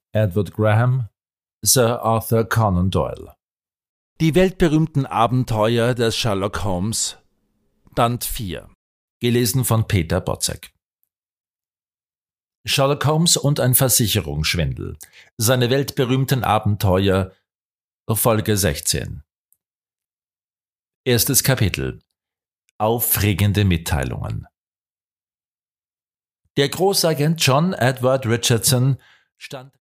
Edward Graham, Sir Arthur Conan Doyle. Die weltberühmten Abenteuer des Sherlock Holmes, Band 4, gelesen von Peter Botzek. Sherlock Holmes und ein Versicherungsschwindel. Seine weltberühmten Abenteuer, Folge 16. Erstes Kapitel. Aufregende Mitteilungen. Der Großagent John Edward Richardson stand